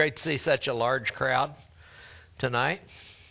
Great to see such a large crowd tonight.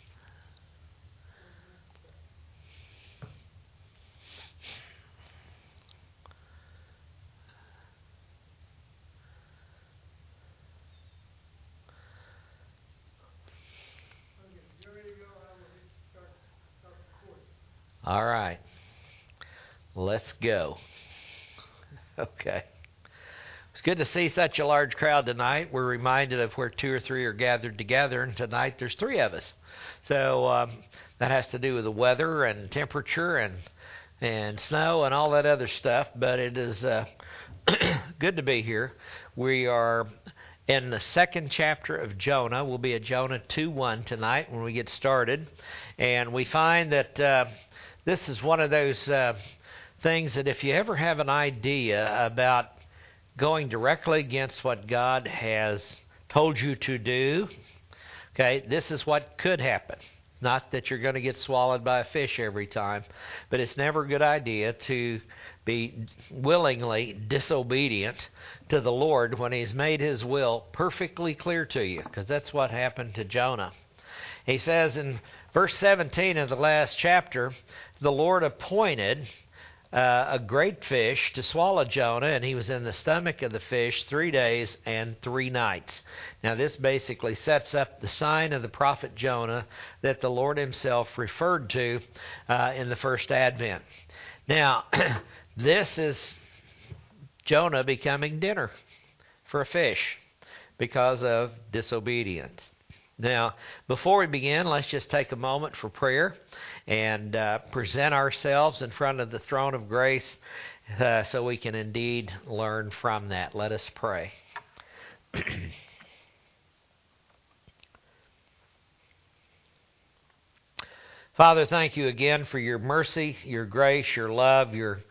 All right. Let's go. Okay. It's good to see such a large crowd tonight. We're reminded of where two or three are gathered together, and tonight there's three of us. So that has to do with the weather and temperature and snow and all that other stuff, but it is good to be here. We are in the second chapter of Jonah. We'll be at Jonah 2:1 tonight when we get started, and we find that this is one of those things that if you ever have an idea about going directly against what God has told you to do, okay, this is what could happen. Not that you're going to get swallowed by a fish every time, but it's never a good idea to be willingly disobedient to the Lord when He's made His will perfectly clear to you, because that's what happened to Jonah. He says in verse 17 of the last chapter, the Lord appointed a great fish to swallow Jonah, and he was in the stomach of the fish 3 days and 3 nights. Now this basically sets up the sign of the prophet Jonah that the Lord Himself referred to in the first advent. Now, this is Jonah becoming dinner for a fish because of disobedience. Now, before we begin, let's just take a moment for prayer and present ourselves in front of the throne of grace so we can indeed learn from that. Let us pray. Father, thank you again for your mercy, your grace, your love, your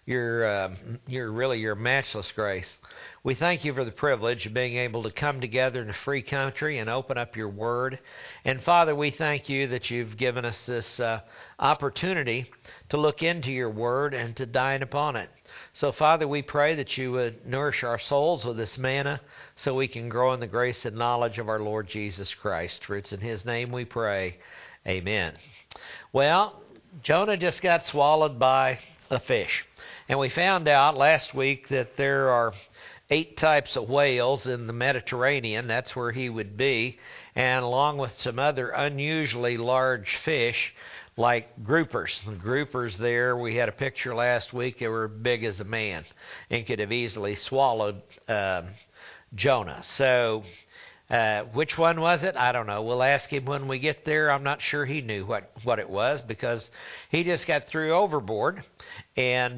matchless grace. We thank you for the privilege of being able to come together in a free country and open up your word. And Father, we thank you that you've given us this opportunity to look into your word and to dine upon it. So Father, we pray that you would nourish our souls with this manna so we can grow in the grace and knowledge of our Lord Jesus Christ. For it's in His name we pray. Amen. Well, Jonah just got swallowed by a fish. And we found out last week that there are 8 types of whales in the Mediterranean. That's where he would be. And along with some other unusually large fish like groupers. The groupers there, we had a picture last week. They were big as a man and could have easily swallowed Jonah. So which one was it? I don't know. We'll ask him when we get there. I'm not sure he knew what it was because he just got thrown overboard. And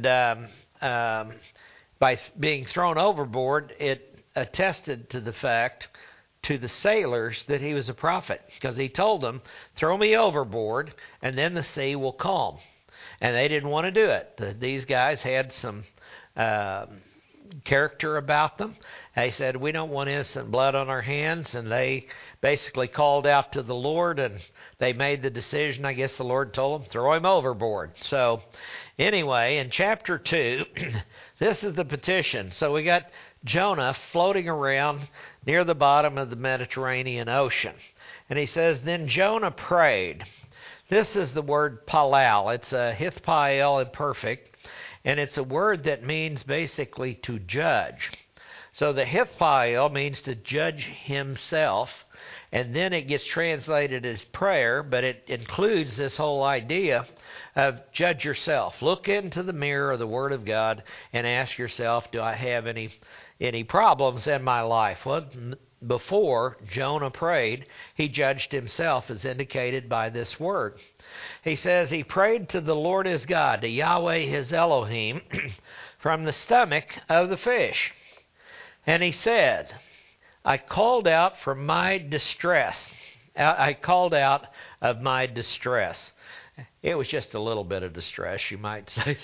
by being thrown overboard, it attested to the fact to the sailors that he was a prophet, because he told them, throw me overboard and then the sea will calm. And they didn't want to do it. These guys had some character about them. They said, we don't want innocent blood on our hands, and they basically called out to the Lord, and they made the decision. I guess the Lord told them, throw him overboard. So anyway, in chapter 2, this is the petition. So we got Jonah floating around near the bottom of the Mediterranean Ocean. And he says, then Jonah prayed. This is the word palal. It's a hithpael imperfect. And it's a word that means basically to judge. So the hithpael means to judge himself, and then it gets translated as prayer, but it includes this whole idea of judge yourself. Look into the mirror of the Word of God and ask yourself, do I have any problems in my life? Well, before Jonah prayed, he judged himself as indicated by this word. He says he prayed to the Lord his God, to Yahweh his Elohim, from the stomach of the fish. And he said, I called out from my distress. I called out of my distress. It was just a little bit of distress, you might say,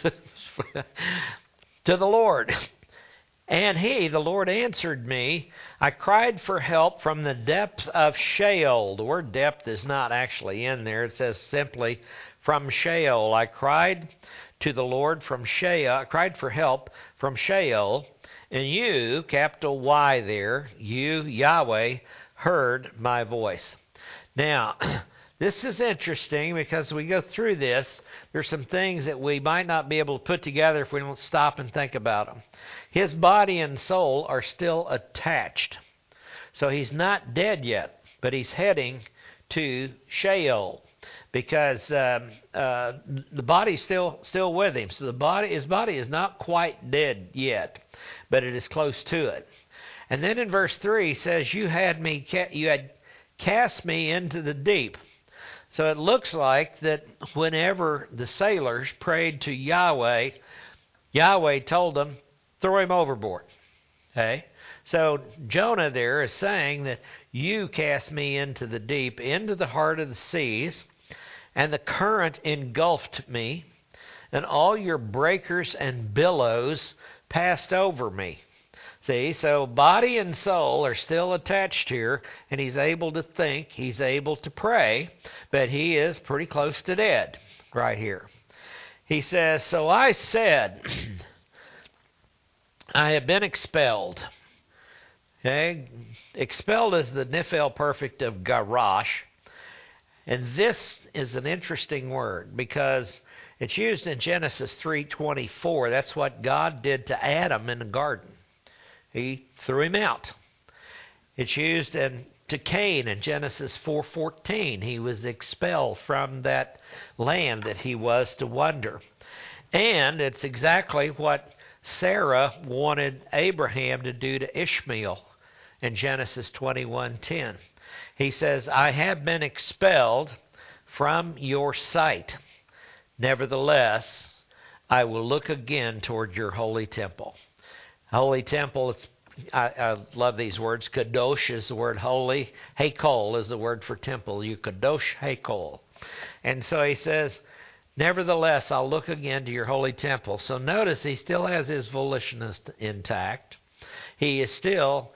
to the Lord. And he, the Lord, answered me. I cried for help from the depths of Sheol. The word depth is not actually in there. It says simply from Sheol. I cried to the Lord from Sheol. I cried for help from Sheol. And you, capital Y there, you, Yahweh, heard my voice. Now, this is interesting because we go through this. There's some things that we might not be able to put together if we don't stop and think about them. His body and soul are still attached. So he's not dead yet, but he's heading to Sheol because the body's still with him. So his body is not quite dead yet, but it is close to it. And then in verse 3 he says, you had cast me into the deep. So it looks like that whenever the sailors prayed to Yahweh, Yahweh told them, throw him overboard. Okay? So Jonah there is saying that you cast me into the deep, into the heart of the seas, and the current engulfed me, and all your breakers and billows passed over me. See, so body and soul are still attached here, and he's able to think, he's able to pray, but he is pretty close to dead right here. He says, so I said, I have been expelled. Okay? Expelled is the Nephil perfect of garash. And this is an interesting word because it's used in Genesis 3:24. That's what God did to Adam in the garden. He threw him out. It's used to Cain in Genesis 4:14. He was expelled from that land that he was to wander. And it's exactly what Sarah wanted Abraham to do to Ishmael in Genesis 21:10. He says, I have been expelled from your sight. Nevertheless, I will look again toward your holy temple. Holy temple, I love these words. Kadosh is the word holy. Hakol is the word for temple. You Kadosh Hakol. And so he says, nevertheless, I'll look again to your holy temple. So notice he still has his volition intact. He is still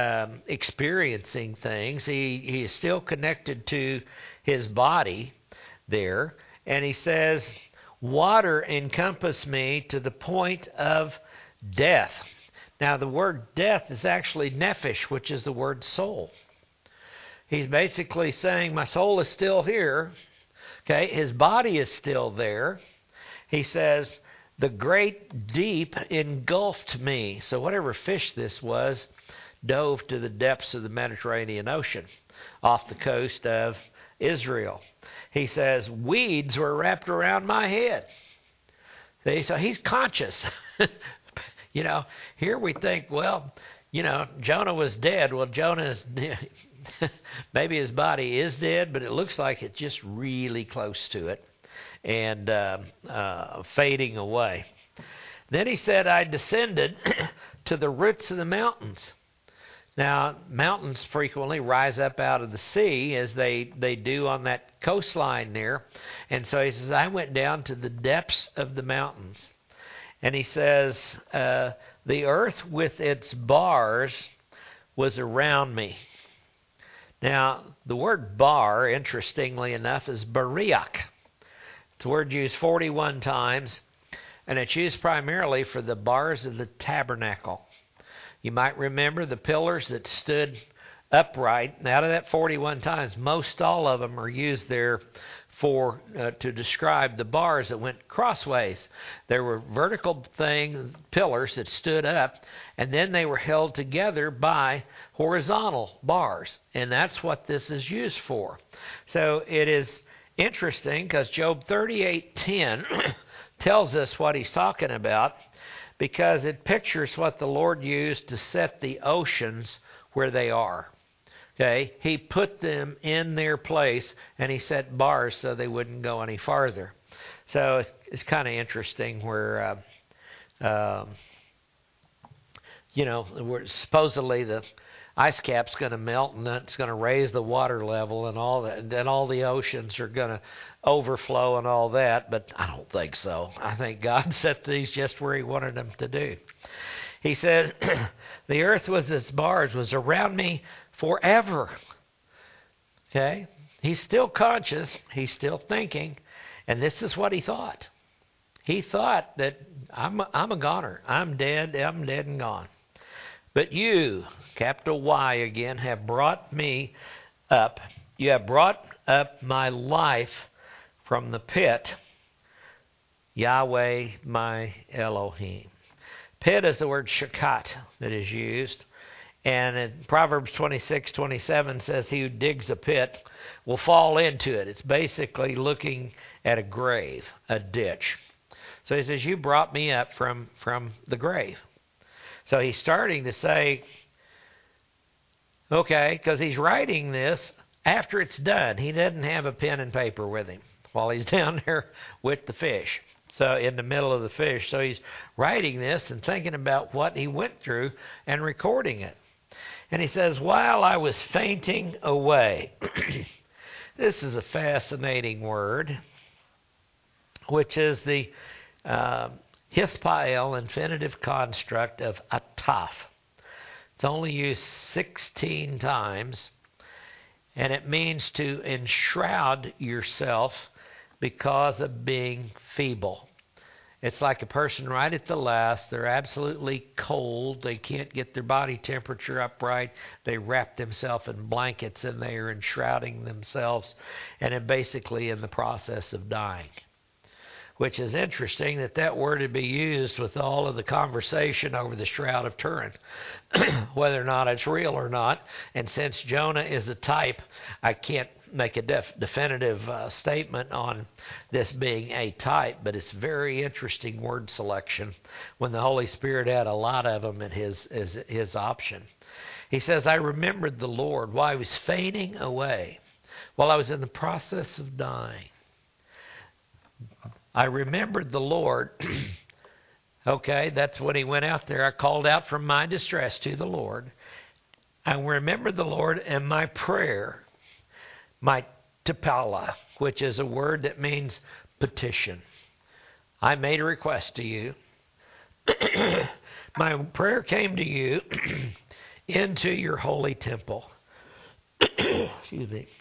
experiencing things. He is still connected to his body there. And he says, water encompassed me to the point of death. Now, the word death is actually nephesh, which is the word soul. He's basically saying, my soul is still here. Okay, his body is still there. He says, the great deep engulfed me. So whatever fish this was, dove to the depths of the Mediterranean Ocean off the coast of Israel. He says, weeds were wrapped around my head. See, so he's conscious. You know, here we think, well, you know, Jonah was dead. Well, Jonah is maybe his body is dead, but it looks like it's just really close to it and fading away. Then he said, I descended to the roots of the mountains. Now, mountains frequently rise up out of the sea as they do on that coastline there. And so he says, I went down to the depths of the mountains. And he says, the earth with its bars was around me. Now, the word bar, interestingly enough, is bariach. It's a word used 41 times, and it's used primarily for the bars of the tabernacle. You might remember the pillars that stood upright. And out of that 41 times, most all of them are used there for to describe the bars that went crossways. There were vertical pillars that stood up, and then they were held together by horizontal bars, and that's what this is used for. So it is interesting because Job 38:10 tells us what he's talking about, because it pictures what the Lord used to set the oceans where they are. Okay, he put them in their place, and he set bars so they wouldn't go any farther. So it's kind of interesting where, where supposedly the ice cap's going to melt, and that's going to raise the water level and all that, and then all the oceans are going to overflow and all that, but I don't think so. I think God set these just where he wanted them to do. He says, the earth with its bars was around me forever. Okay? He's still conscious. He's still thinking. And this is what he thought. He thought that I'm a goner. I'm dead and gone. But you, capital Y again, have brought me up. You have brought up my life from the pit, Yahweh my Elohim. Pit is the word shakat that is used. And in Proverbs 26:27 says, he who digs a pit will fall into it. It's basically looking at a grave, a ditch. So he says, you brought me up from the grave. So he's starting to say, okay, because he's writing this after it's done. He doesn't have a pen and paper with him while he's down there with the fish. So in the middle of the fish. So he's writing this and thinking about what he went through and recording it. And he says, while I was fainting away. This is a fascinating word, which is the Hithpael infinitive construct of ataf. It's only used 16 times, and it means to enshroud yourself because of being feeble. It's like a person right at the last. They're absolutely cold. They can't get their body temperature up right. They wrap themselves in blankets and they are enshrouding themselves and are basically in the process of dying. Which is interesting that word would be used with all of the conversation over the Shroud of Turin, whether or not it's real or not. And since Jonah is a type, I can't make a definitive statement on this being a type, but it's very interesting word selection when the Holy Spirit had a lot of them at his option. He says, I remembered the Lord while I was fainting away, while I was in the process of dying. I remembered the Lord. Okay, that's when he went out there. I called out from my distress to the Lord. I remembered the Lord, and my prayer, my tapala, which is a word that means petition. I made a request to you. My prayer came to you into your holy temple. Excuse me.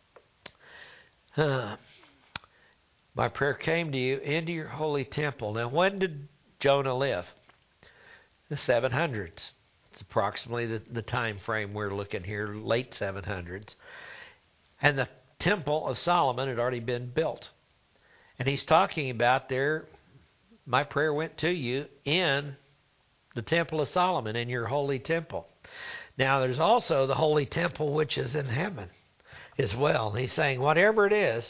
My prayer came to you into your holy temple. Now, when did Jonah live? The 700s. It's approximately the time frame we're looking here, late 700s. And the temple of Solomon had already been built. And he's talking about there, my prayer went to you in the temple of Solomon, in your holy temple. Now, there's also the holy temple which is in heaven as well. And he's saying, whatever it is,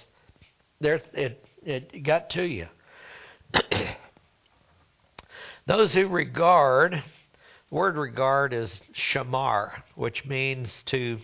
it got to you. Those who regard, the word regard is shamar, which means to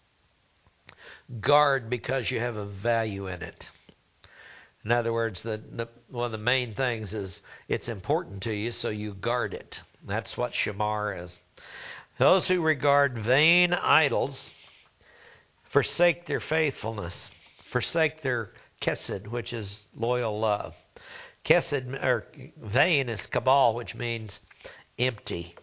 guard because you have a value in it. In other words, one of the main things is it's important to you, so you guard it. That's what shamar is. Those who regard vain idols forsake their faithfulness, forsake their Kesed, which is loyal love. Kesed, or vain, is kabal, which means empty.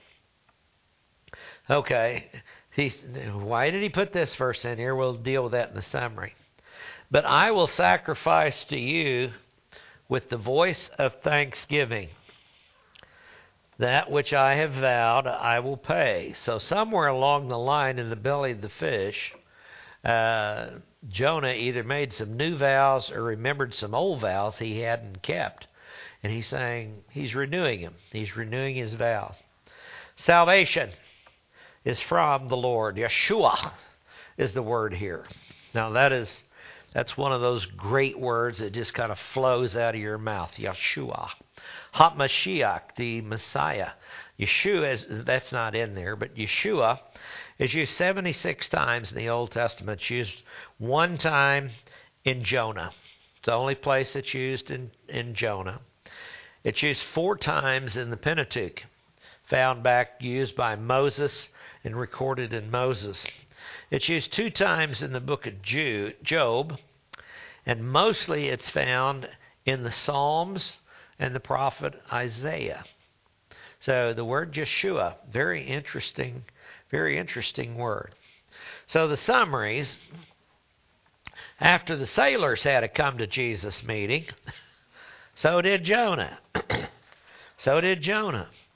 Okay, why did he put this verse in here? We'll deal with that in the summary. But I will sacrifice to you with the voice of thanksgiving. That which I have vowed, I will pay. So somewhere along the line in the belly of the fish, Jonah either made some new vows or remembered some old vows he hadn't kept. And he's saying he's renewing them. He's renewing his vows. Salvation is from the Lord. Yeshua is the word here. Now that's one of those great words that just kind of flows out of your mouth. Yeshua. HaMashiach, the Messiah. Yeshua, that's not in there, but Yeshua is used 76 times in the Old Testament. It's used one time in Jonah. It's the only place it's used in Jonah. It's used 4 times in the Pentateuch, found back used by Moses and recorded in Moses. It's used 2 times in the book of Job, and mostly it's found in the Psalms and the prophet Isaiah. So the word Yeshua, very interesting word. So the summaries, after the sailors had a come to Jesus meeting, so did Jonah. So did Jonah.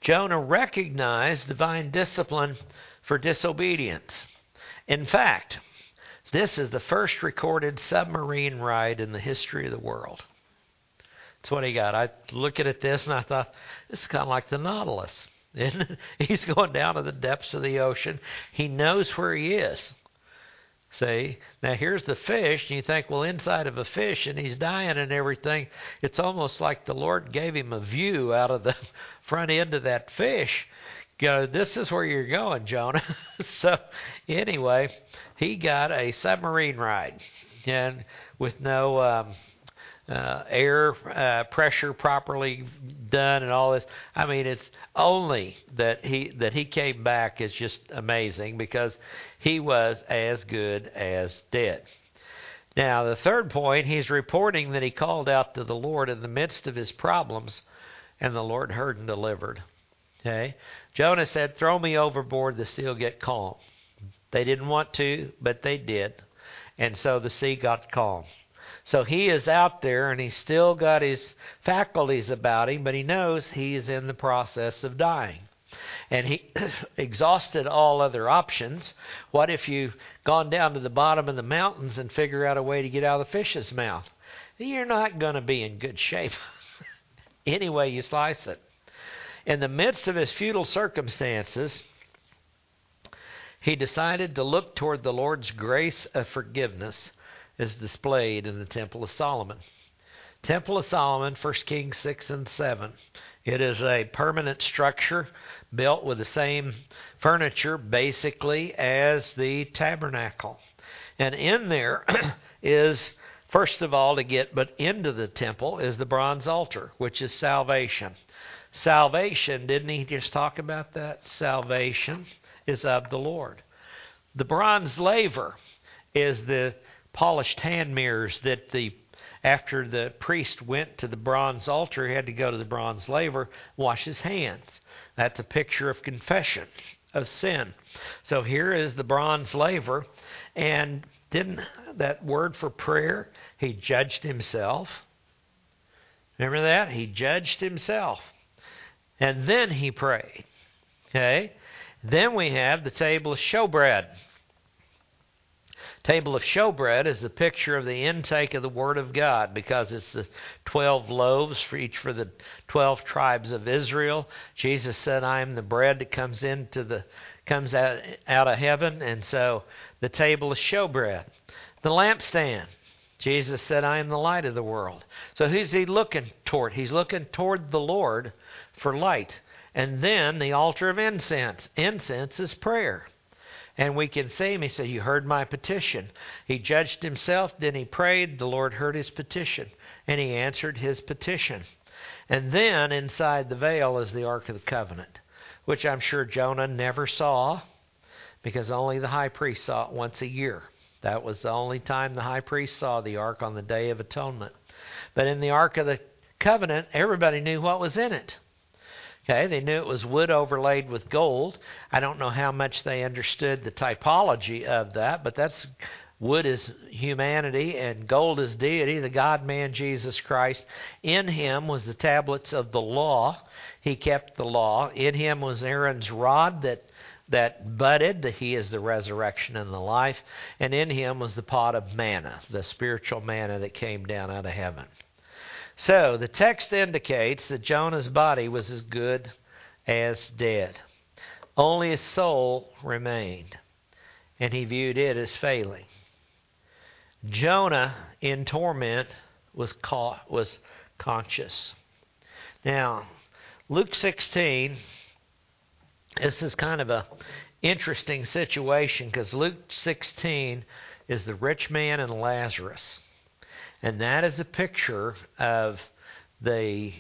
Jonah recognized divine discipline for disobedience. In fact, this is the first recorded submarine ride in the history of the world. That's what he got. I looking at this and I thought, this is kind of like the Nautilus. He's going down to the depths of the ocean. He knows where he is. See, now here's the fish, and you think, well, inside of a fish, and he's dying and everything. It's almost like the Lord gave him a view out of the front end of that fish. Go, this is where you're going, Jonah. So anyway, he got a submarine ride, and with no air pressure properly done and all this. I mean, it's only that he came back is just amazing, because he was as good as dead. Now, the third point, he's reporting that he called out to the Lord in the midst of his problems, and the Lord heard and delivered. Okay? Jonah said, throw me overboard, the sea will get calm. They didn't want to, but they did. And so the sea got calm. So he is out there, and he's still got his faculties about him, but he knows he is in the process of dying. And he exhausted all other options. What if you've gone down to the bottom of the mountains and figure out a way to get out of the fish's mouth? You're not going to be in good shape any way you slice it. In the midst of his futile circumstances, he decided to look toward the Lord's grace of forgiveness as displayed in the Temple of Solomon. Temple of Solomon, 1 Kings 6 and 7. It is a permanent structure built with the same furniture basically as the tabernacle. And in there is, first of all, to get but into the temple is the bronze altar, which is salvation. Salvation, didn't he just talk about that? Salvation is of the Lord. The bronze laver is the polished hand mirrors that after the priest went to the bronze altar, he had to go to the bronze laver, wash his hands. That's a picture of confession of sin. So here is the bronze laver, and didn't that word for prayer, he judged himself. Remember that? He judged himself. And then he prayed. Okay? Then we have the table of showbread. Table of showbread is the picture of the intake of the Word of God, because it's the 12 loaves for each for the 12 tribes of Israel. Jesus said, I am the bread that comes out of heaven. And so the table of showbread. The lampstand. Jesus said, I am the light of the world. So who's he looking toward? He's looking toward the Lord for light. And then the altar of incense. Incense is prayer. And we can see him. He said, you heard my petition. He judged himself, then he prayed. The Lord heard his petition, and he answered his petition. And then inside the veil is the Ark of the Covenant, which I'm sure Jonah never saw, because only the high priest saw it once a year. That was the only time the high priest saw the Ark, on the Day of Atonement. But in the Ark of the Covenant, everybody knew what was in it. Okay, they knew it was wood overlaid with gold. I don't know how much they understood the typology of that, but that's wood is humanity and gold is deity, the God-man Jesus Christ. In him was the tablets of the law. He kept the law. In him was Aaron's rod that budded. He is the resurrection and the life. And in him was the pot of manna, the spiritual manna that came down out of heaven. So the text indicates that Jonah's body was as good as dead. Only his soul remained, and he viewed it as failing. Jonah, in torment, was conscious. Now, Luke 16, this is kind of a interesting situation, because Luke 16 is the rich man and Lazarus. And that is a picture of the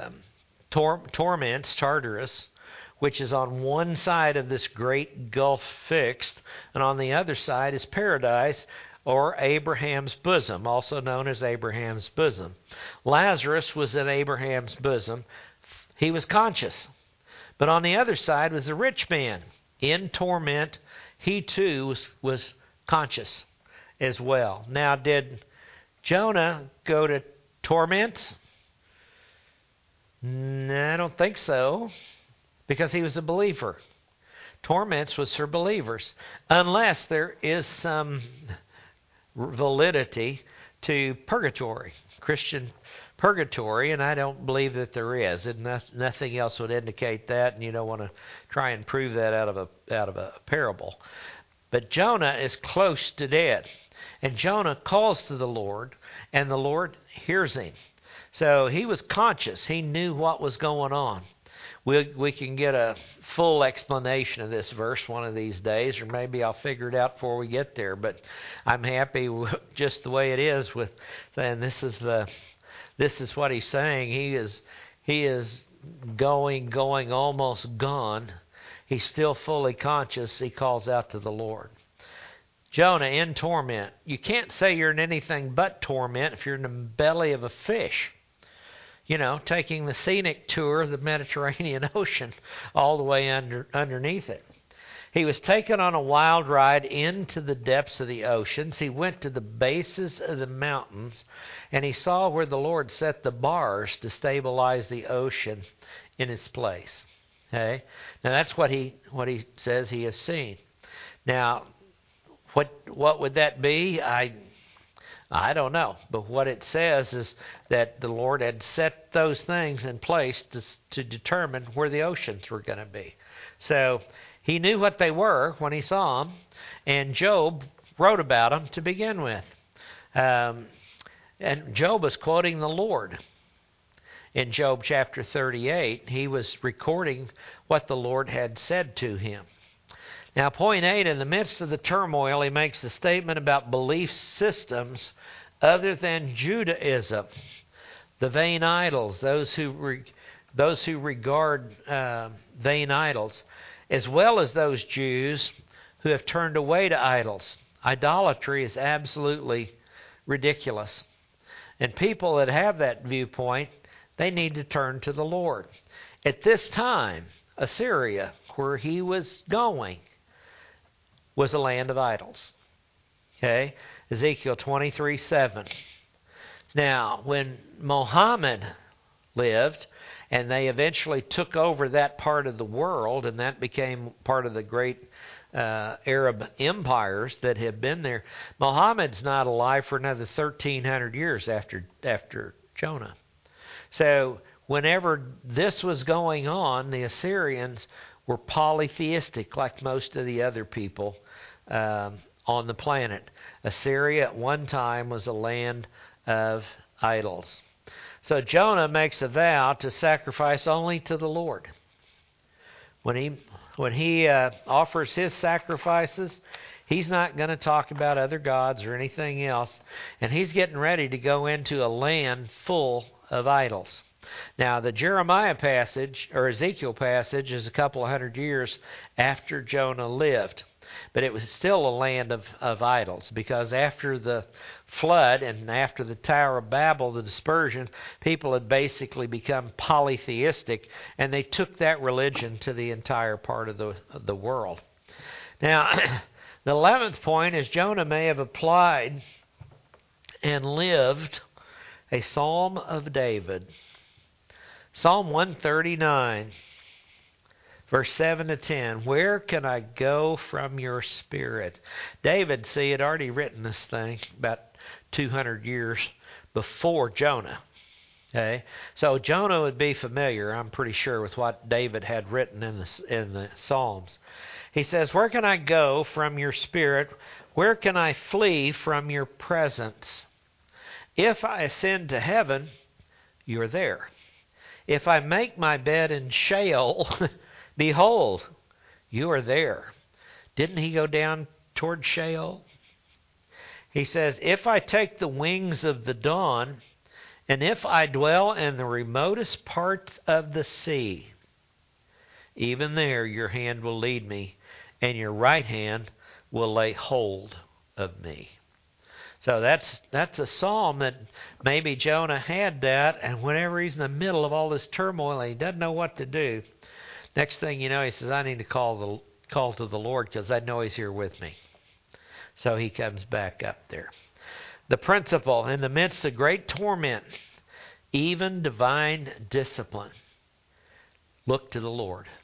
torments, Tartarus, which is on one side of this great gulf fixed, and on the other side is paradise, or Abraham's bosom, also known as Abraham's bosom. Lazarus was in Abraham's bosom. He was conscious. But on the other side was the rich man in torment. He too was conscious as well. Now, did Jonah go to torment? No, I don't think so. because he was a believer. Torments was for believers, unless there is some validity to purgatory, Christian purgatory, and I don't believe that there is. And nothing else would indicate that, and you don't want to try and prove that out of a parable. But Jonah is close to dead, and Jonah calls to the Lord, and the Lord hears him. So he was conscious. He knew what was going on. We can get a full explanation of this verse one of these days, or maybe I'll figure it out before we get there. But I'm happy with just the way it is with saying this is what he's saying. He is going almost gone. He's still fully conscious. He calls out to the Lord. Jonah in torment. You can't say you're in anything but torment if you're in the belly of a fish. You know, taking the scenic tour of the Mediterranean Ocean all the way underneath it. He was taken on a wild ride into the depths of the oceans. He went to the bases of the mountains, and he saw where the Lord set the bars to stabilize the ocean in its place. Okay? Now that's what he says he has seen. Now, what would that be? I don't know, but what it says is that the Lord had set those things in place to determine where the oceans were going to be. So he knew what they were when he saw them, and Job wrote about them to begin with. And Job was quoting the Lord. In Job chapter 38, he was recording what the Lord had said to him. Now, point 8, in the midst of the turmoil, he makes a statement about belief systems other than Judaism, the vain idols, those who regard vain idols, as well as those Jews who have turned away to idols. Idolatry is absolutely ridiculous. And people that have that viewpoint, they need to turn to the Lord. At this time, Assyria, where he was going, was a land of idols. Okay? Ezekiel 23:7. Now, when Muhammad lived, and they eventually took over that part of the world, and that became part of the great Arab empires that have been there, Muhammad's not alive for another 1,300 years after Jonah. So whenever this was going on, the Assyrians were polytheistic like most of the other people on the planet. Assyria at one time was a land of idols. So Jonah makes a vow to sacrifice only to the Lord. When he offers his sacrifices, he's not going to talk about other gods or anything else. And he's getting ready to go into a land full of idols. Now, the Jeremiah passage, or Ezekiel passage, is a couple of hundred years after Jonah lived. But it was still a land of idols, because after the flood and after the Tower of Babel, the dispersion, people had basically become polytheistic, and they took that religion to the entire part of the world. Now, the 11th point is Jonah may have applied and lived a Psalm of David. Psalm 139, verse 7 to 10. Where can I go from your spirit? David, see, had already written this thing about 200 years before Jonah. Okay, so Jonah would be familiar, I'm pretty sure, with what David had written in the Psalms. He says, where can I go from your spirit? Where can I flee from your presence? If I ascend to heaven, you're there. If I make my bed in Sheol, behold, you are there. Didn't he go down toward Sheol? He says, if I take the wings of the dawn, and if I dwell in the remotest parts of the sea, even there your hand will lead me, and your right hand will lay hold of me. So that's a psalm that maybe Jonah had that, and whenever he's in the middle of all this turmoil and he doesn't know what to do, next thing you know, he says, I need to call to the Lord because I know he's here with me. So he comes back up there. The principle, in the midst of great torment, even divine discipline, look to the Lord.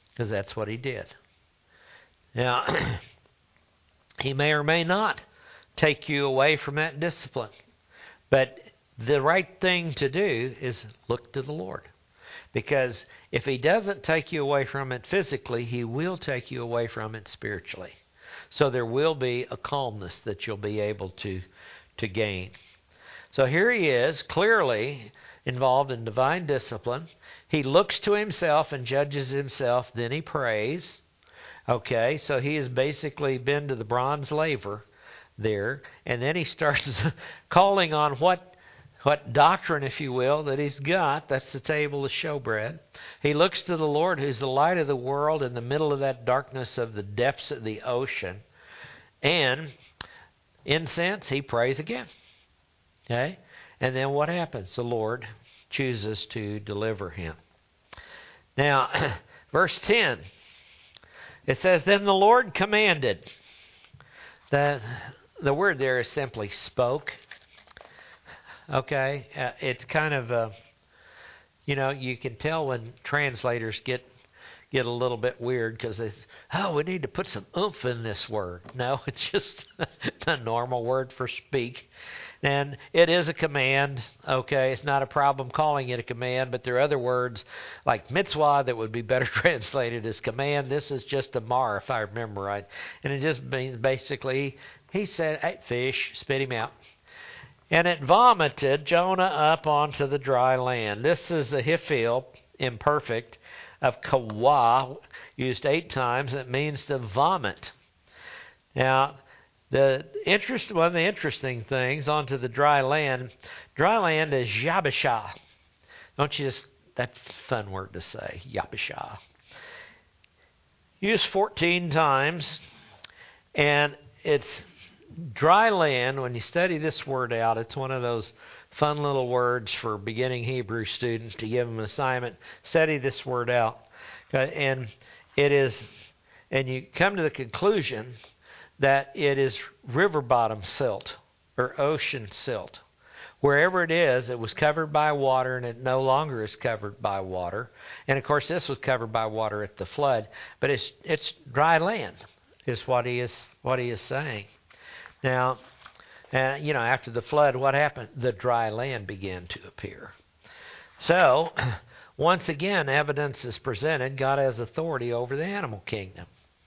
because that's what he did. Now, he may or may not take you away from that discipline. But the right thing to do is look to the Lord. Because if he doesn't take you away from it physically, he will take you away from it spiritually. So there will be a calmness that you'll be able to gain. So here he is, clearly involved in divine discipline. He looks to himself and judges himself, then he prays. Okay, so he has basically been to the bronze laver there, and then he starts calling on what doctrine, if you will, that he's got. That's the table of showbread. He looks to the Lord, who's the light of the world, in the middle of that darkness of the depths of the ocean. And in sense, he prays again. Okay? And then what happens? The Lord chooses to deliver him. Now, verse 10, it says, Then the Lord commanded. The word there is simply spoke. Okay? It's kind of, you can tell when translators get a little bit weird because they we need to put some oomph in this word. No, it's just a normal word for speak. And it is a command, okay? It's not a problem calling it a command, but there are other words like mitzvah that would be better translated as command. This is just a mar, if I remember right. And it just means basically, he said, hey, fish, spit him out. And it vomited Jonah up onto the dry land. This is a hifil, imperfect, of kawah, used 8 times. It means to vomit. Now, one of the interesting things onto the dry land is yabashah. That's a fun word to say, yabashah. Used 14 times, and it's dry land. When you study this word out, it's one of those fun little words for beginning Hebrew students to give them an assignment. Study this word out. And you come to the conclusion that it is river bottom silt or ocean silt. Wherever it is, it was covered by water, and it no longer is covered by water. And of course, this was covered by water at the flood, but it's dry land, is what he is saying. Now, after the flood, what happened? The dry land began to appear. So, once again, evidence is presented. God has authority over the animal kingdom.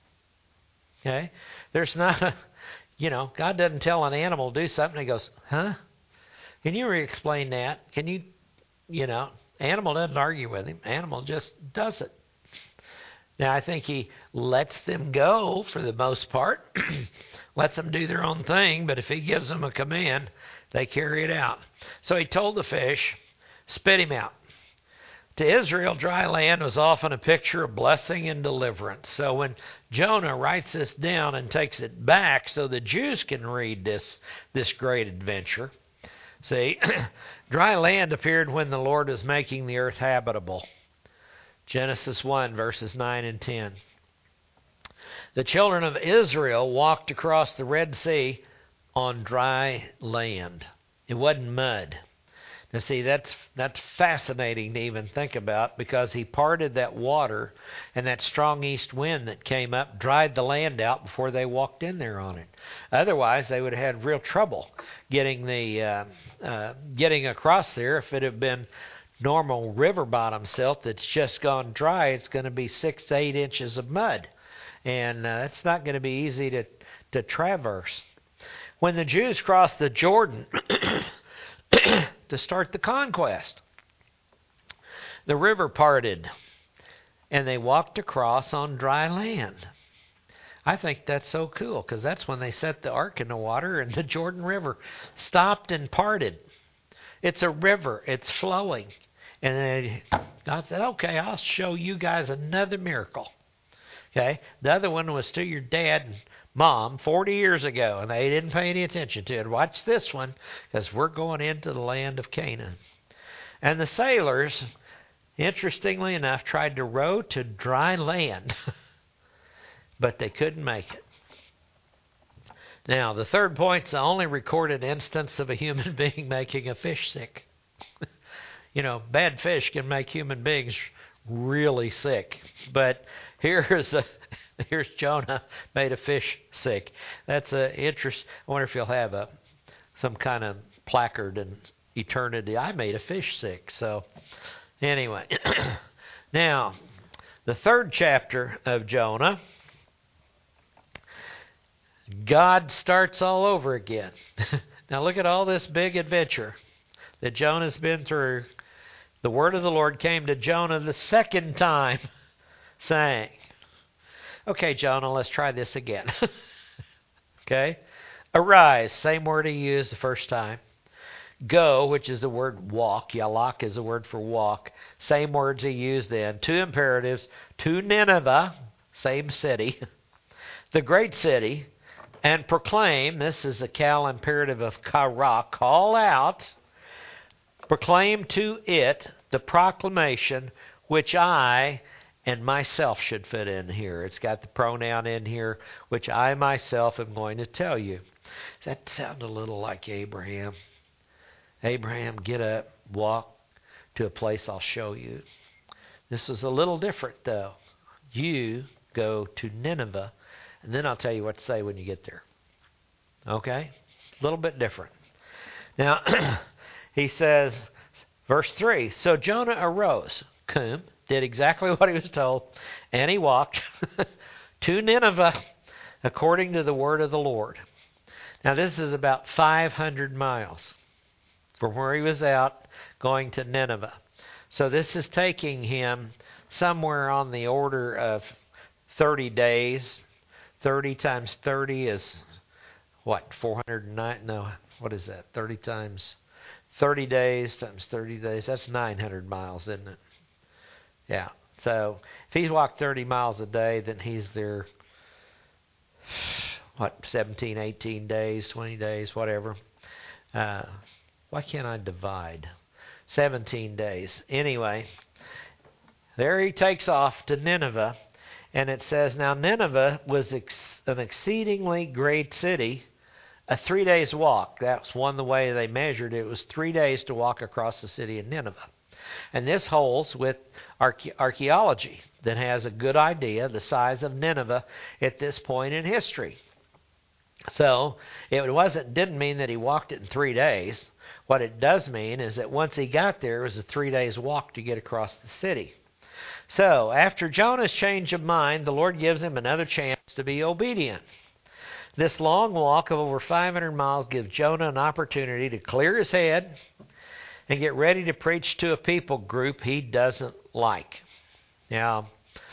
Okay? There's not God doesn't tell an animal to do something. He goes, huh? Can you re-explain that? Can you, animal doesn't argue with him. Animal just does it. Now, I think he lets them go for the most part, lets them do their own thing, but if he gives them a command, they carry it out. So he told the fish, spit him out. To Israel, dry land was often a picture of blessing and deliverance. So when Jonah writes this down and takes it back so the Jews can read this great adventure, see, dry land appeared when the Lord was making the earth habitable. Genesis 1, verses 9 and 10. The children of Israel walked across the Red Sea on dry land. It wasn't mud. Now see, that's fascinating to even think about, because he parted that water, and that strong east wind that came up dried the land out before they walked in there on it. Otherwise, they would have had real trouble getting across there. If it had been normal river bottom silt that's just gone dry, it's going to be 6 to 8 inches of mud, and it's not going to be easy to traverse. When the Jews crossed the Jordan to start the conquest, the river parted, and they walked across on dry land. I think that's so cool, because that's when they set the ark in the water, and the Jordan River stopped and parted. It's a river. It's flowing. And God said, okay, I'll show you guys another miracle. Okay? The other one was to your dad and mom 40 years ago, and they didn't pay any attention to it. Watch this one, because we're going into the land of Canaan. And the sailors, interestingly enough, tried to row to dry land, but they couldn't make it. Now, the third point's the only recorded instance of a human being making a fish sick. Bad fish can make human beings really sick. But here's Jonah made a fish sick. That's a interest. I wonder if he'll have some kind of placard in eternity. I made a fish sick. So anyway, now the third chapter of Jonah, God starts all over again. Now look at all this big adventure that Jonah's been through. The word of the Lord came to Jonah the second time, saying, okay, Jonah, let's try this again. Okay? Arise, same word he used the first time. Go, which is the word walk. Yalak is the word for walk. Same words he used then. Two imperatives. To Nineveh, same city, the great city, and proclaim, this is the Cal imperative of kara, call out, proclaim to it the proclamation which I and myself should fit in here. It's got the pronoun in here, which I myself am going to tell you. Does that sound a little like Abraham? Abraham, get up, walk to a place I'll show you. This is a little different, though. You go to Nineveh, and then I'll tell you what to say when you get there. Okay? A little bit different. Now, he says, verse 3, so Jonah arose, did exactly what he was told, and he walked to Nineveh according to the word of the Lord. Now, this is about 500 miles from where he was out going to Nineveh. So this is taking him somewhere on the order of 30 days. 30 times 30 is what? 409? No, what is that? 30 times 30 days times 30 days. That's 900 miles, isn't it? Yeah. So if he's walked 30 miles a day, then he's there, 17, 18 days, 20 days, whatever. Why can't I divide? 17 days. Anyway, there he takes off to Nineveh, and it says, now Nineveh was an exceedingly great city, a 3 days walk. That's the way they measured it. It was 3 days to walk across the city of Nineveh. And this holds with archaeology that has a good idea the size of Nineveh at this point in history. So it didn't mean that he walked it in 3 days. What it does mean is that once he got there, it was a 3 days walk to get across the city. So after Jonah's change of mind, the Lord gives him another chance to be obedient. This long walk of over 500 miles gives Jonah an opportunity to clear his head and get ready to preach to a people group he doesn't like. Now,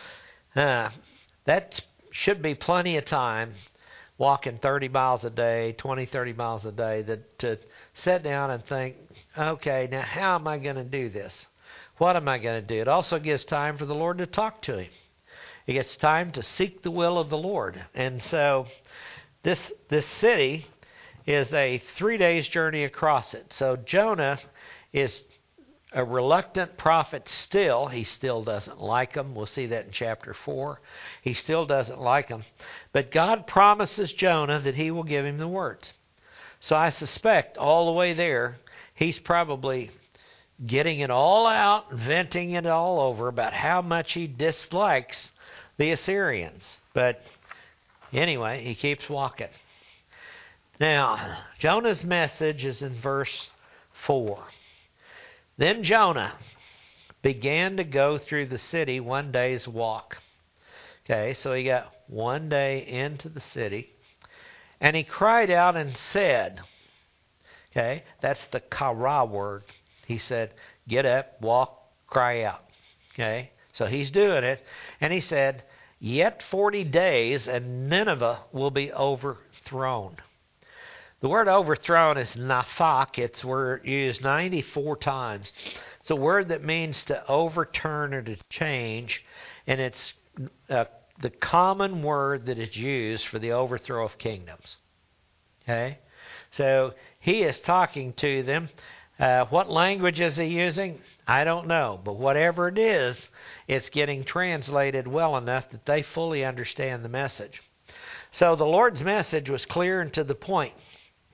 that should be plenty of time, walking 30 miles a day, 20, 30 miles a day, to sit down and think, okay, now how am I going to do this? What am I going to do? It also gives time for the Lord to talk to him. It gets time to seek the will of the Lord. And so this city is a 3 days journey across it. So Jonah is a reluctant prophet still. He still doesn't like them. We'll see that in chapter 4. He still doesn't like them. But God promises Jonah that he will give him the words. So I suspect all the way there, he's probably getting it all out, venting it all over about how much he dislikes the Assyrians. But anyway, he keeps walking. Now, Jonah's message is in verse 4. Then Jonah began to go through the city 1 day's walk. Okay, so he got 1 day into the city. And he cried out and said, okay, that's the kara word. He said, get up, walk, cry out. Okay, so he's doing it. And he said, yet 40 days and Nineveh will be overthrown. The word overthrown is nafak. It's used 94 times. It's a word that means to overturn or to change, and it's the common word that is used for the overthrow of kingdoms. Okay? So he is talking to them. What language is he using? I don't know. But whatever it is, it's getting translated well enough that they fully understand the message. So the Lord's message was clear and to the point.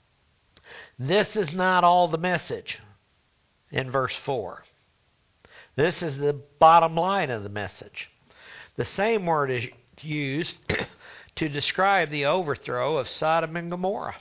This is not all the message in verse 4. This is the bottom line of the message. The same word is used to describe the overthrow of Sodom and Gomorrah,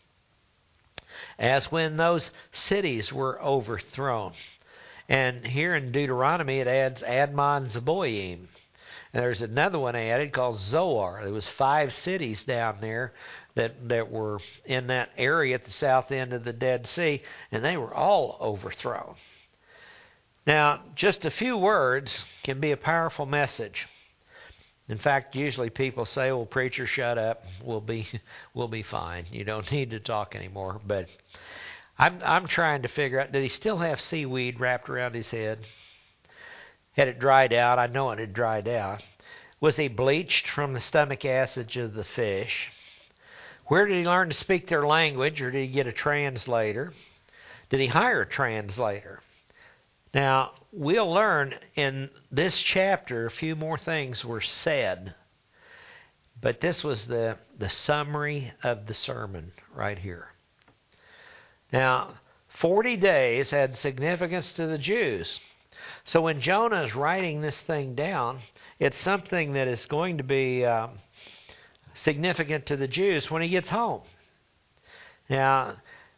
as when those cities were overthrown. And here in Deuteronomy it adds Admon Zeboim. And there's another one added called Zoar. There was 5 cities down there that were in that area at the south end of the Dead Sea, and they were all overthrown. Now, just a few words can be a powerful message. In fact, usually people say, "Well, preacher, shut up. We'll be fine. You don't need to talk anymore." But I'm trying to figure out, did he still have seaweed wrapped around his head? Had it dried out? I know it had dried out. Was he bleached from the stomach acids of the fish? Where did he learn to speak their language, or did he get a translator? Did he hire a translator? Now, we'll learn in this chapter a few more things were said, but this was the summary of the sermon right here. Now, 40 days had significance to the Jews. So when Jonah is writing this thing down, it's something that is going to be significant to the Jews when he gets home. Now,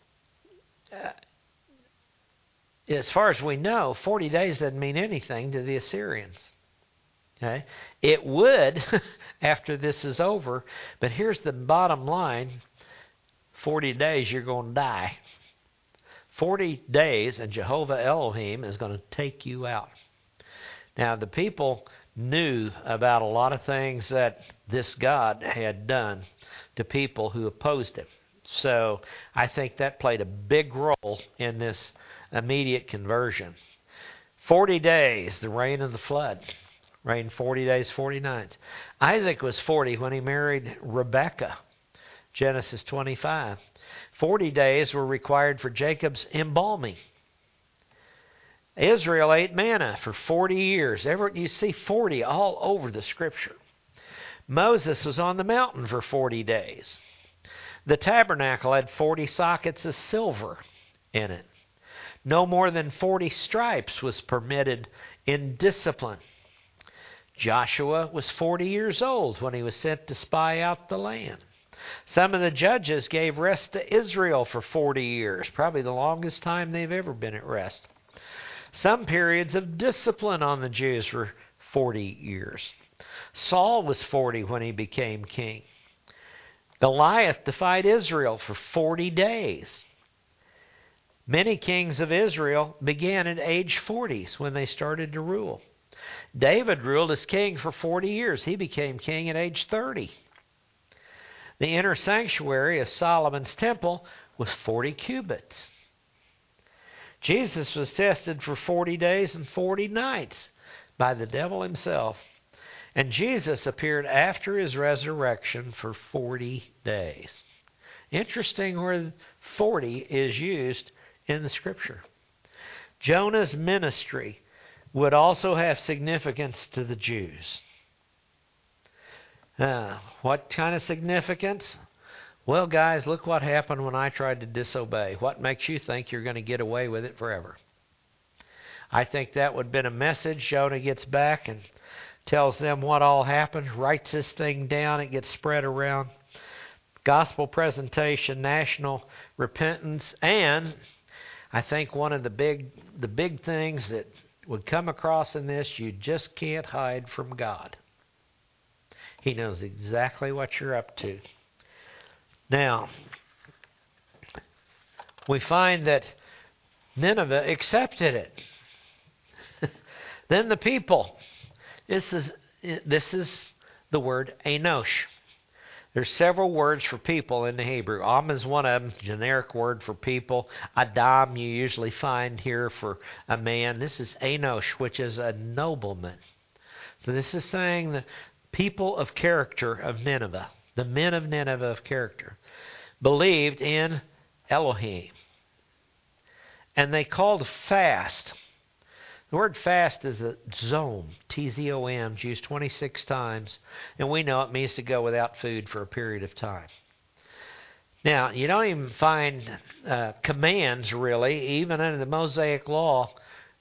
as far as we know, 40 days doesn't mean anything to the Assyrians. Okay? It would after this is over, but here's the bottom line. 40 days you're going to die. 40 days and Jehovah Elohim is going to take you out. Now, the people knew about a lot of things that this God had done to people who opposed him. So I think that played a big role in this immediate conversion. 40 days, the reign of the flood. Reigned 40 days, 40 nights. Isaac was 40 when he married Rebekah. Genesis 25. 40 days were required for Jacob's embalming. Israel ate manna for 40 years. You see 40 all over the Scripture. Moses was on the mountain for 40 days. The tabernacle had 40 sockets of silver in it. No more than 40 stripes was permitted in discipline. Joshua was 40 years old when he was sent to spy out the land. Some of the judges gave rest to Israel for 40 years, probably the longest time they've ever been at rest. Some periods of discipline on the Jews were 40 years. Saul was 40 when he became king. Goliath defied Israel for 40 days. Many kings of Israel began at age 40s when they started to rule. David ruled as king for 40 years. He became king at age 30. The inner sanctuary of Solomon's temple was 40 cubits. Jesus was tested for 40 days and 40 nights by the devil himself. And Jesus appeared after his resurrection for 40 days. Interesting where 40 is used in the Scripture. Jonah's ministry would also have significance to the Jews. What kind of significance? Well, guys, look what happened when I tried to disobey. What makes you think you're going to get away with it forever? I think that would have been a message. Jonah gets back and tells them what all happened, writes this thing down, it gets spread around. Gospel presentation, national repentance, and I think one of the big things that would come across in this, you just can't hide from God. He knows exactly what you're up to. Now, we find that Nineveh accepted it. Then the people. This is the word Enosh. There's several words for people in the Hebrew. Am is one of them, generic word for people. Adam you usually find here for a man. This is Enosh, which is a nobleman. So this is saying the people of character of Nineveh, the men of Nineveh of character, believed in Elohim. And they called fast. The word fast is a zom, T-Z-O-M, used 26 times, and we know it means to go without food for a period of time. Now, you don't even find commands, really, even under the Mosaic Law,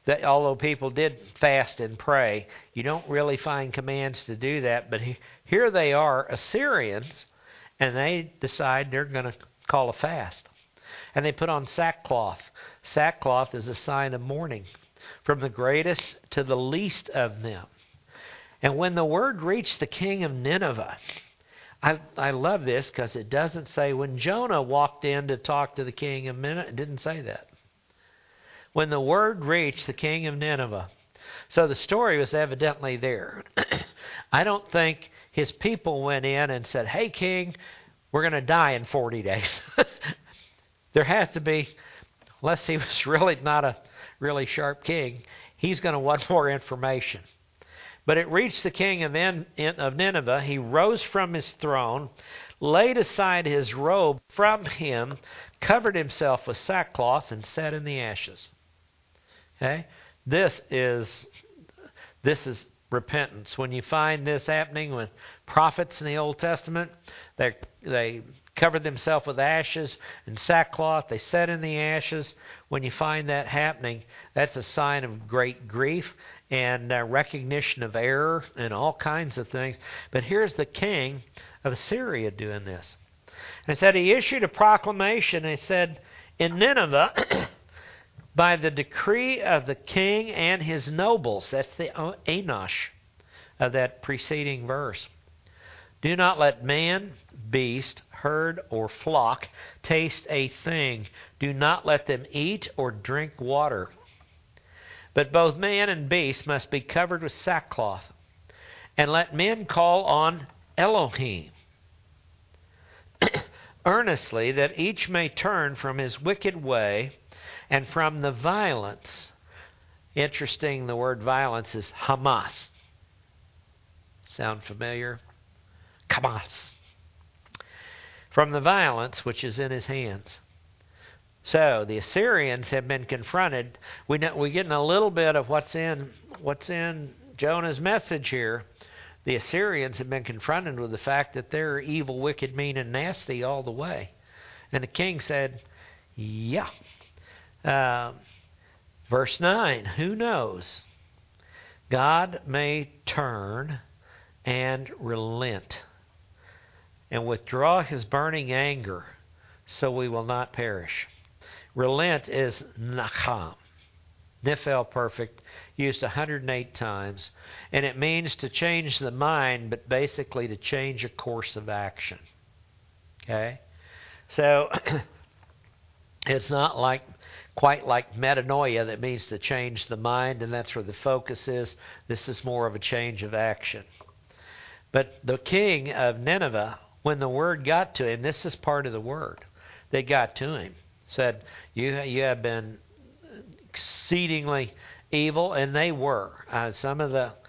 that although people did fast and pray, you don't really find commands to do that. But here they are, Assyrians, and they decide they're going to call a fast. And they put on sackcloth. Sackcloth is a sign of mourning, from the greatest to the least of them. And when the word reached the king of Nineveh, I love this because it doesn't say when Jonah walked in to talk to the king of Nineveh. It didn't say that. When the word reached the king of Nineveh. So the story was evidently there. I don't think his people went in and said, hey, king, we're going to die in 40 days. There has to be, unless he was really not a really sharp king, he's going to want more information. But it reached the king of Nineveh. He rose from his throne, laid aside his robe from him, covered himself with sackcloth, and sat in the ashes. Okay? This is repentance. When you find this happening with prophets in the Old Testament, they covered themselves with ashes and sackcloth. They sat in the ashes. When you find that happening, that's a sign of great grief and recognition of error and all kinds of things. But here's the king of Assyria doing this. And it said he issued a proclamation. And he said, in Nineveh, by the decree of the king and his nobles, that's the Enosh of that preceding verse, do not let man, beast, herd, or flock taste a thing. Do not let them eat or drink water. But both man and beast must be covered with sackcloth. And let men call on Elohim earnestly, that each may turn from his wicked way and from the violence. Interesting, the word violence is Hamas. Sound familiar? Hamas. From the violence which is in his hands. So the Assyrians have been confronted. We're getting a little bit of what's in Jonah's message here. The Assyrians have been confronted with the fact that they're evil, wicked, mean, and nasty all the way. And the king said, yeah. Verse 9, who knows? God may turn and relent and withdraw his burning anger, so we will not perish. Relent is nacham. Nifel perfect, used 108 times. And it means to change the mind, but basically to change a course of action. Okay? So, it's not quite like metanoia that means to change the mind, and that's where the focus is. This is more of a change of action. But the king of Nineveh, when the word got to him, this is part of the word that got to him, said, you have been exceedingly evil, and they were. Some of the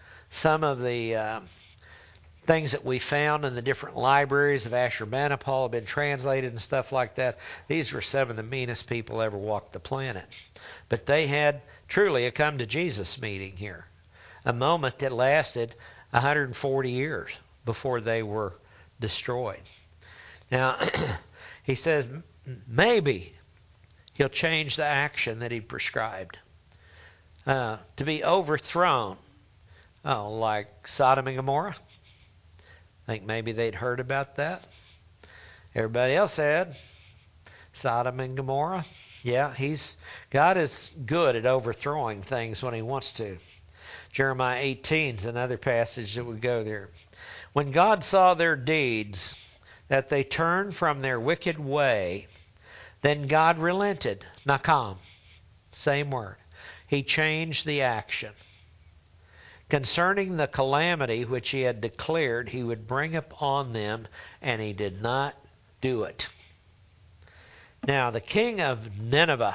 things that we found in the different libraries of Ashurbanipal have been translated and stuff like that. These were some of the meanest people ever walked the planet. But they had truly a come to Jesus meeting here. A moment that lasted 140 years before they were destroyed. Now, he says maybe he'll change the action that he prescribed. To be overthrown. Oh, like Sodom and Gomorrah? I think maybe they'd heard about that. Everybody else had. Sodom and Gomorrah. Yeah, God is good at overthrowing things when he wants to. Jeremiah 18 is another passage that would go there. When God saw their deeds, that they turned from their wicked way, then God relented. Nakam. Same word. He changed the action. Concerning the calamity which he had declared he would bring upon them, and he did not do it. Now, the king of Nineveh,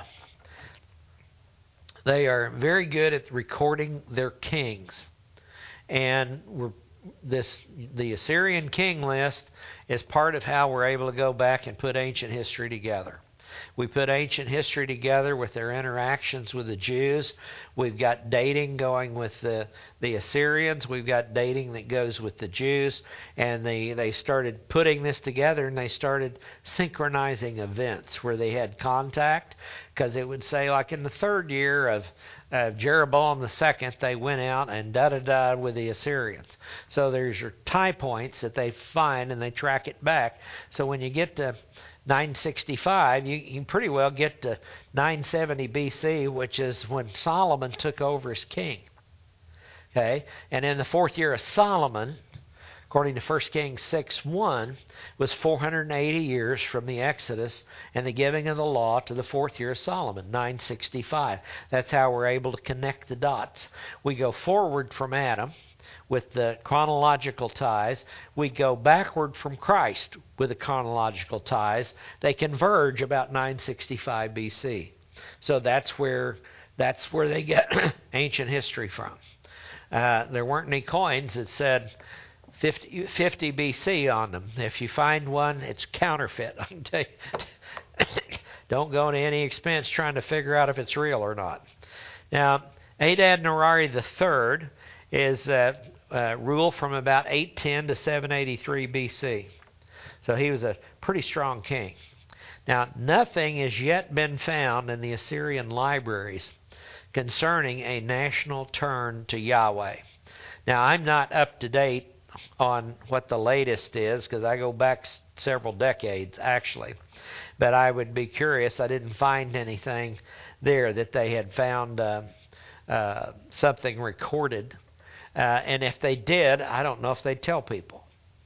they are very good at recording their kings. And the Assyrian king list is part of how we're able to go back and put ancient history together. We put ancient history together with their interactions with the Jews. We've got dating going with the Assyrians. We've got dating that goes with the Jews. And they started putting this together, and they started synchronizing events where they had contact, because it would say, like in the third year of Jeroboam II, they went out and da-da-da with the Assyrians. So there's your tie points that they find, and they track it back. So when you get to 965, you can pretty well get to 970 BC, which is when Solomon took over as king. Okay, and in the fourth year of Solomon, according to 1 Kings 6:1, was 480 years from the Exodus and the giving of the law to the fourth year of Solomon, 965. That's how we're able to connect the dots. We go forward from Adam with the chronological ties. We go backward from Christ with the chronological ties. They converge about 965 BC. So that's where they get ancient history from. There weren't any coins that said 50 BC on them. If you find one, it's counterfeit. I can tell you. Don't go to any expense trying to figure out if it's real or not. Now, Adad Nirari III is ruled from about 810 to 783 BC. So he was a pretty strong king. Now, nothing has yet been found in the Assyrian libraries concerning a national turn to Yahweh. Now, I'm not up to date on what the latest is, because I go back several decades, actually. But I would be curious. I didn't find anything there that they had found something recorded. And if they did, I don't know if they'd tell people,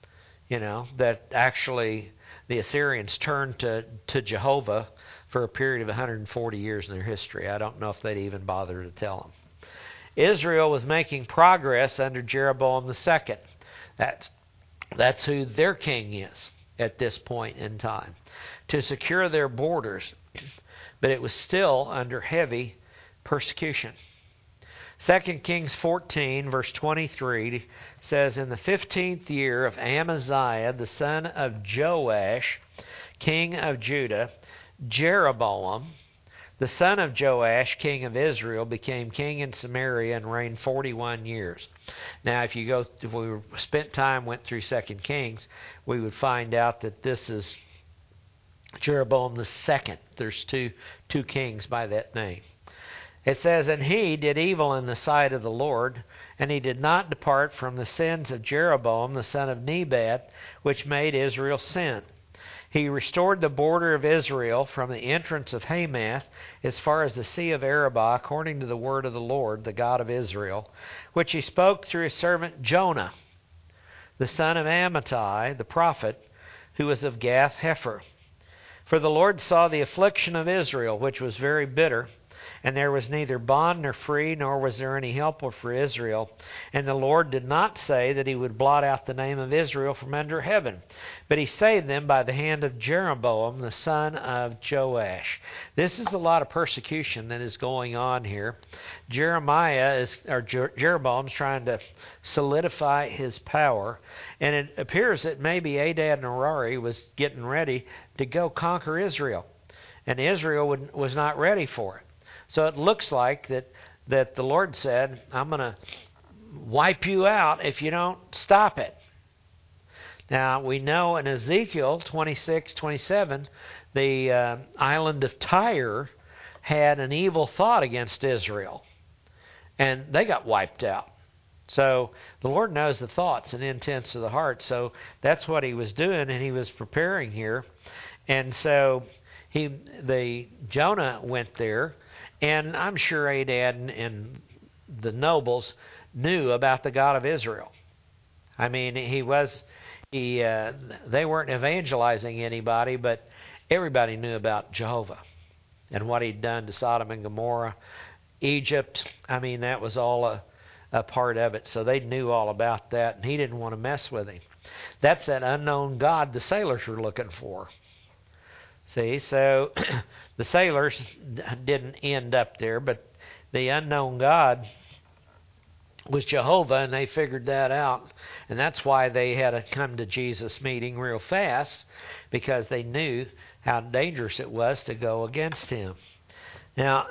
that actually the Assyrians turned to Jehovah for a period of 140 years in their history. I don't know if they'd even bother to tell them. Israel was making progress under Jeroboam II. That's who their king is at this point in time, to secure their borders. But it was still under heavy persecution. 2 Kings 14, verse 23 says, in the 15th year of Amaziah, the son of Joash, king of Judah, Jeroboam, the son of Joash, king of Israel, became king in Samaria and reigned 41 years. Now, if we spent time, went through 2 Kings, we would find out that this is Jeroboam the second. There's two kings by that name. It says, and he did evil in the sight of the Lord, and he did not depart from the sins of Jeroboam the son of Nebat, which made Israel sin. He restored the border of Israel from the entrance of Hamath as far as the Sea of Arabah, according to the word of the Lord, the God of Israel, which he spoke through his servant Jonah, the son of Amittai, the prophet, who was of Gath-Hepher. For the Lord saw the affliction of Israel, which was very bitter, and there was neither bond nor free, nor was there any helper for Israel. And the Lord did not say that he would blot out the name of Israel from under heaven, but he saved them by the hand of Jeroboam, the son of Joash. This is a lot of persecution that is going on here. Jeroboam's trying to solidify his power, and it appears that maybe Adad Nirari was getting ready to go conquer Israel, and Israel was not ready for it. So it looks like that the Lord said, I'm going to wipe you out if you don't stop it. Now, we know in Ezekiel 26:27, the island of Tyre had an evil thought against Israel, and they got wiped out. So the Lord knows the thoughts and intents of the heart. So that's what he was doing, and he was preparing here. And so Jonah went there. And I'm sure Adad and the nobles knew about the God of Israel. I mean, they weren't evangelizing anybody, but everybody knew about Jehovah and what he'd done to Sodom and Gomorrah. Egypt, I mean, that was all a part of it. So they knew all about that, and he didn't want to mess with him. That's that unknown God the sailors were looking for. See, so the sailors didn't end up there, but the unknown God was Jehovah, and they figured that out. And that's why they had to come to Jesus' meeting real fast, because they knew how dangerous it was to go against him. Now,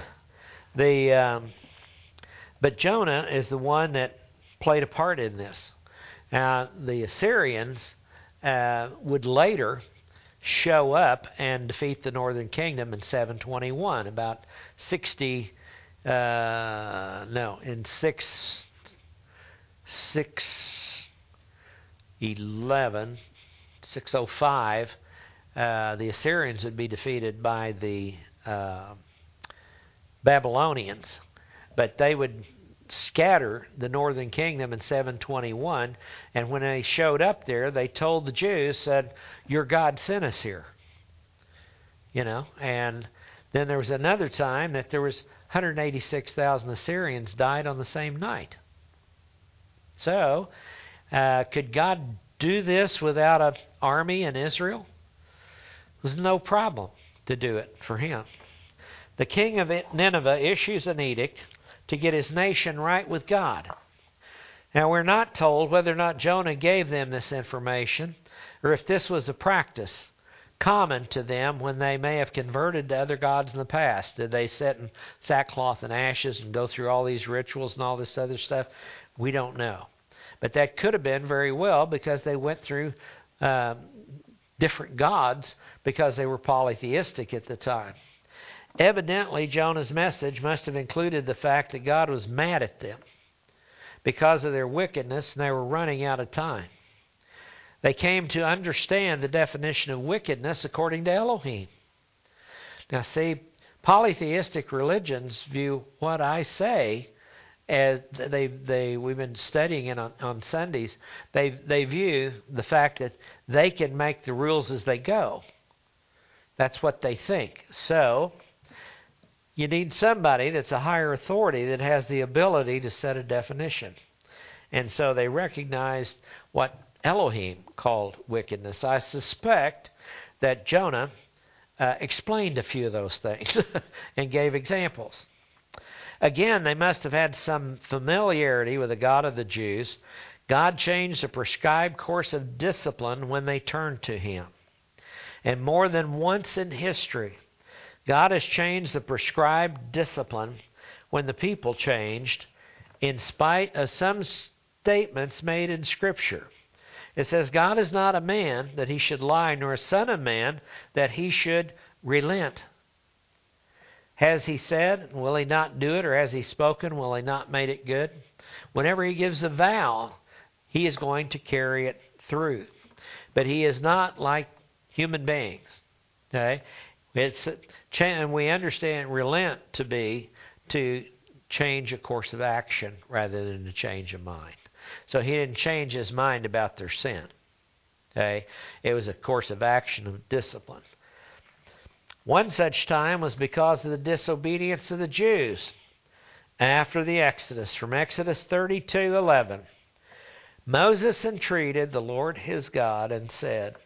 but Jonah is the one that played a part in this. Now, the Assyrians would later show up and defeat the northern kingdom in 721, about 60. In 605, the Assyrians would be defeated by the Babylonians, but they would scatter the northern kingdom in 721, and when they showed up there, they told the Jews, said, "Your God sent us here." And then there was another time that there was 186,000 Assyrians died on the same night. So, could God do this without an army in Israel? It was no problem to do it for him. The king of Nineveh issues an edict to get his nation right with God. Now, we're not told whether or not Jonah gave them this information, or if this was a practice common to them when they may have converted to other gods in the past. Did they sit in sackcloth and ashes and go through all these rituals and all this other stuff? We don't know. But that could have been very well because they went through different gods because they were polytheistic at the time. Evidently, Jonah's message must have included the fact that God was mad at them because of their wickedness and they were running out of time. They came to understand the definition of wickedness according to Elohim. Now see, polytheistic religions view what I say as we've been studying it on Sundays. They view the fact that they can make the rules as they go. That's what they think. So you need somebody that's a higher authority that has the ability to set a definition. And so they recognized what Elohim called wickedness. I suspect that Jonah explained a few of those things and gave examples. Again, they must have had some familiarity with the God of the Jews. God changed the prescribed course of discipline when they turned to him. And more than once in history, God has changed the prescribed discipline when the people changed, in spite of some statements made in Scripture. It says, God is not a man that he should lie, nor a son of man that he should relent. Has he said, will he not do it? Or has he spoken, will he not make it good? Whenever he gives a vow, he is going to carry it through. But he is not like human beings. Okay? And we understand relent to be to change a course of action rather than to change a mind. So he didn't change his mind about their sin. Okay? It was a course of action of discipline. One such time was because of the disobedience of the Jews after the Exodus. From Exodus 32:11, Moses entreated the Lord his God and said,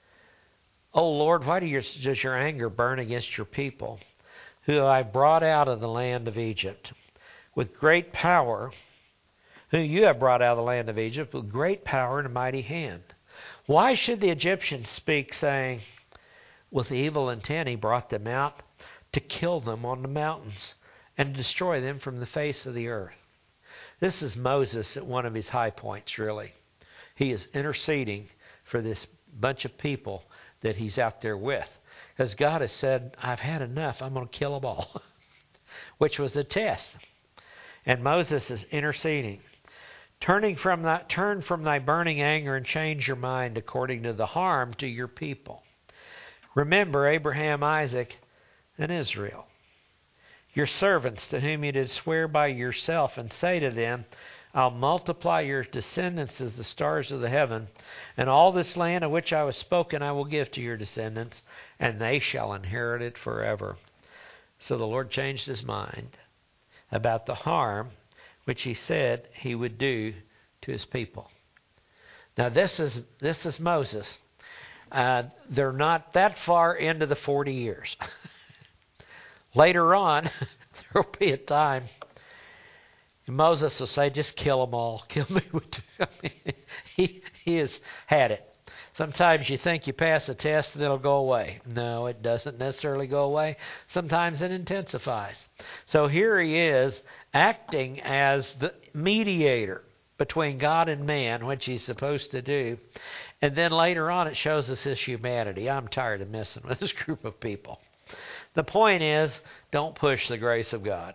O Lord, why does your anger burn against your people, who I brought out of the land of Egypt with great power, who you have brought out of the land of Egypt with great power and a mighty hand? Why should the Egyptians speak, saying, with evil intent he brought them out to kill them on the mountains and destroy them from the face of the earth? This is Moses at one of his high points, really. He is interceding for this bunch of people that he's out there with. Because God has said, I've had enough, I'm going to kill them all. Which was a test. And Moses is interceding. Turn from thy burning anger and change your mind according to the harm to your people. Remember Abraham, Isaac, and Israel, your servants, to whom you did swear by yourself, and say to them, I'll multiply your descendants as the stars of the heaven, and all this land of which I was spoken I will give to your descendants, and they shall inherit it forever. So the Lord changed his mind about the harm which he said he would do to his people. Now this is Moses. They're not that far into the 40 years. Later on, there will be a time Moses will say, just kill them all. Kill me with two. I mean, he has had it. Sometimes you think you pass a test and it'll go away. No, it doesn't necessarily go away. Sometimes it intensifies. So here he is acting as the mediator between God and man, which he's supposed to do. And then later on it shows us his humanity. I'm tired of messing with this group of people. The point is, don't push the grace of God.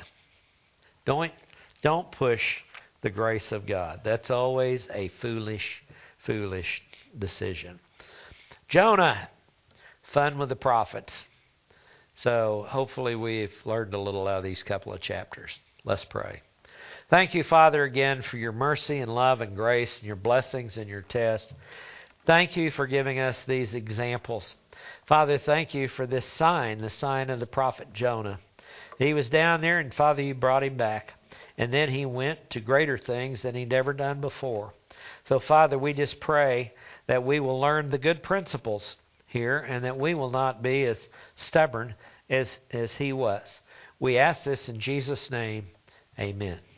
Don't push the grace of God. That's always a foolish decision. Jonah, fun with the prophets. So hopefully we've learned a little out of these couple of chapters. Let's pray. Thank you, Father, again for your mercy and love and grace and your blessings and your test. Thank you for giving us these examples. Father, thank you for this sign, the sign of the prophet Jonah. He was down there, and Father, you brought him back. And then he went to greater things than he'd ever done before. So, Father, we just pray that we will learn the good principles here and that we will not be as stubborn as he was. We ask this in Jesus' name. Amen.